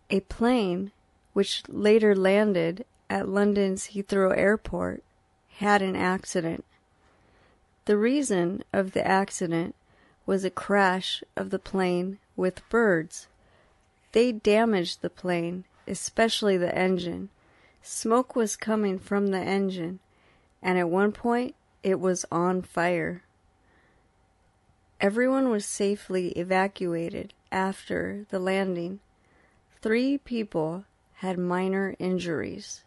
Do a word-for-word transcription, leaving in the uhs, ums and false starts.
A plane, which later landed at London's Heathrow Airport, had an accident. The reason of the accident was a crash of the plane with birds. They damaged the plane, especially the engine. Smoke was coming from the engine, and at one point it was on fire. Everyone was safely evacuated after the landing. Three people had minor injuries.